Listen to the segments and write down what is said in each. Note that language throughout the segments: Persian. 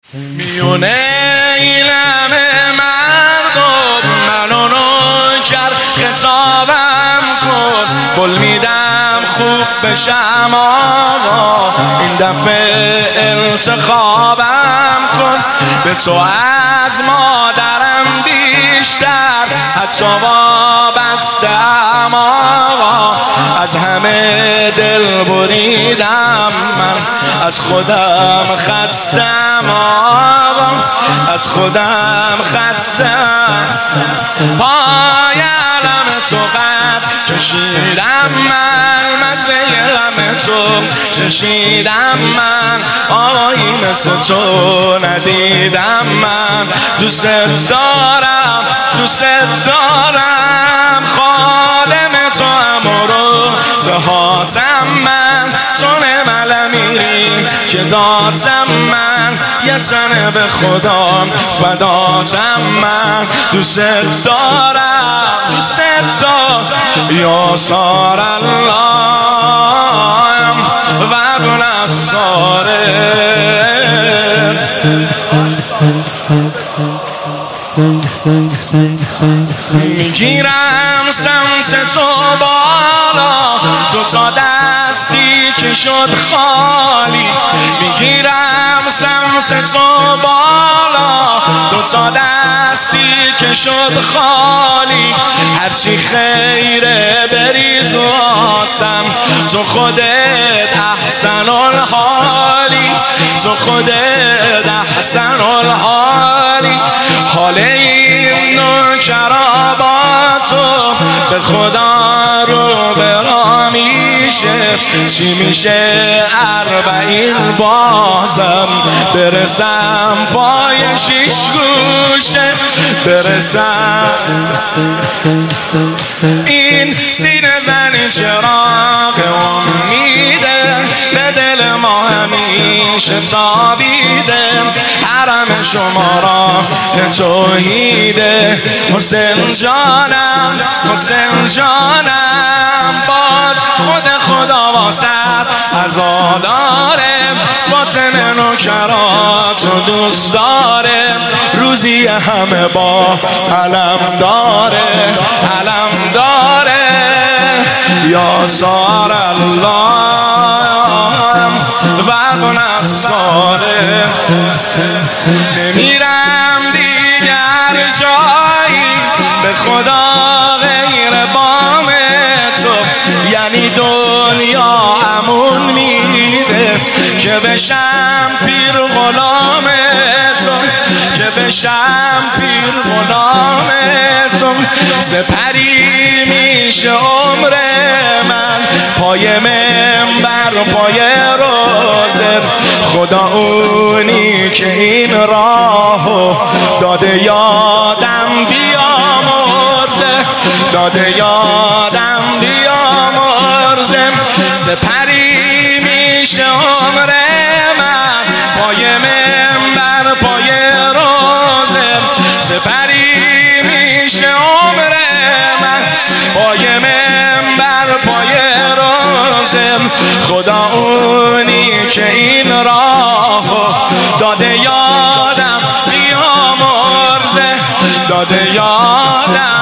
میونه این همه مردم منو نوکر خطابم کن، قول میدم خوب بشم آقا، این دفعه انتخابم کن. به تو از مادرم بیشتر حتی وابسته‌ام آقا، از همه دل بریدم من، از خودم خستم آقا، از خودم خستم. پای علم تو قد کشیدم من، مزه غم تو چشیدم من، آقایی مثل تو ندیدم من. دوست دارم دوست دارم، خادم تو هم روز هاتم من، تو نمل میری که داتم من، یه تنه به خدام فداتم من. دوست دارم دوست دارم، یا سار الله و ابن میگیرم سمت تو بالا، دوتا دستی که شد خالی، میگیرم سمت تو بالا، دوتا دستی که شد خالی. هرچی خیره بریز واسم، تو خودت احسن الحالی، تو خودت احسن الحالی. حال این نوکراباتو به خدا رو برا میشه، چی میشه 40 بازم برسم پای 6 گوشه، برسم این سینه زن چراغ امیده، به دل ما همیشه تابیده، حرم شما را توحیده. حسین جانم حسین جانم، باز خود خدا واسط عزاداره، باطن نوکرات و دوست داره، روزی همه با علم داره علم داره. یا سار الله و ابن الصاره، نمیرم دیگر جایی به خدا غیر بام تو، یعنی دنیا امون میده که بشم پیر غلام تو، که بشم پیر غلام تو. سپری میشه عمر من، پای منبر پای روزه، خدا اونی که این راهو داده یادم بیامرزه، داده یادم بیامرزه. سپری میشه عمر من، پای منبر پای روزه، سپری میشه عمر من، پای منبر پای روزه. خدا اونی که این راهو داده یادم بیامرزه، داده یادم.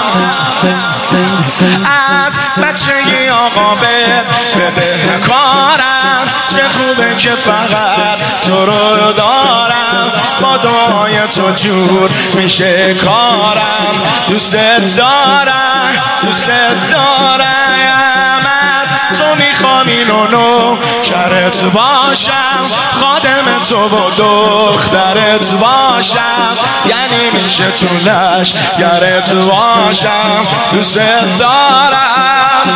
از بچگی آقا بده کارم، چه خوبه که فقط تو رو دارم، با دعای تو جور میشه کارم. دوست دارم دوست دارم، از تو میخوام اینو نوکرت باشم، خادم تو و دخترت باشم، یعنی میشه تو لشگرت باشم. دوست دارم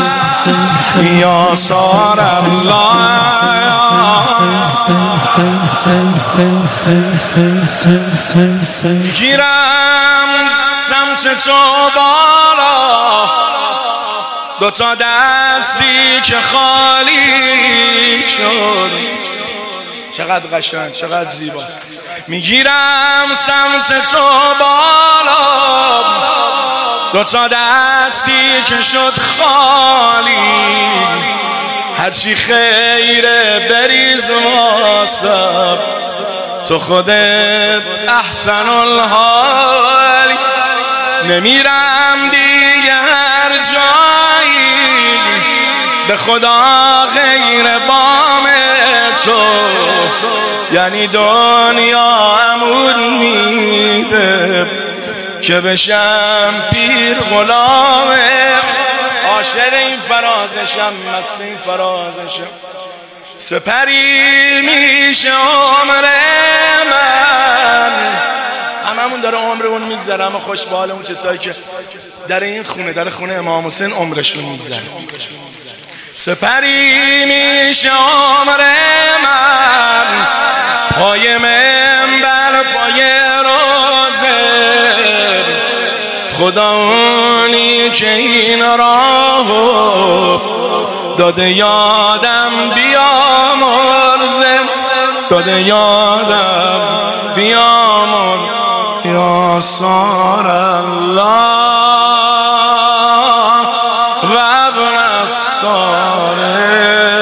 یا سار الله. گیرم سمت تو بالا، دوتا دستی که خالی شد. چقدر قشنگ، چقدر زیباست. میگیرم سمت تو بالا، دوتا دستی که شد خالی، هرچی خیره بریز واسم، تو خودت احسن الحال. نمیرم دیگر جایی به خدا غیر بام تو، یعنی دنیا امون میده که بشم پیر غلامه. عاشق این فرازشم، مست این فرازشم. سپری میشه عمر من، هممون داره عمرمون میگذره، اما خوش به حال اون کسایی که در این خونه، در خونه امام حسین عمرشون میگذره. سپری میشه عمر من، پای منبر، پای روزه، خدا اونی که این راهو داده یادم بیامرزه، داده یادم بیامرزه. یا سار الله و ابن الساره